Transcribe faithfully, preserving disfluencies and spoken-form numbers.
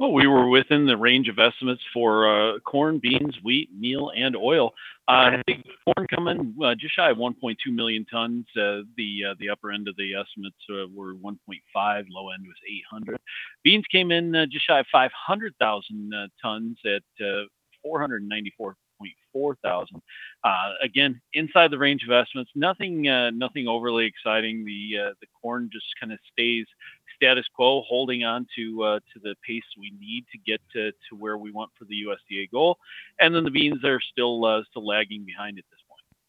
Well, we were within the range of estimates for uh, corn, beans, wheat, meal, and oil. Uh, I think corn coming uh, just shy of one point two million tons. Uh, the uh, the upper end of the estimates uh, were one point five, low end was eight hundred. Beans came in uh, just shy of five hundred thousand uh, tons at uh, four hundred ninety-four point four thousand. Uh, again, inside the range of estimates. Nothing uh, nothing overly exciting. The uh, the corn just kind of stays status quo, holding on to uh, to the pace we need to get to, to where we want for the U S D A goal, and then the beans are still uh, still lagging behind at this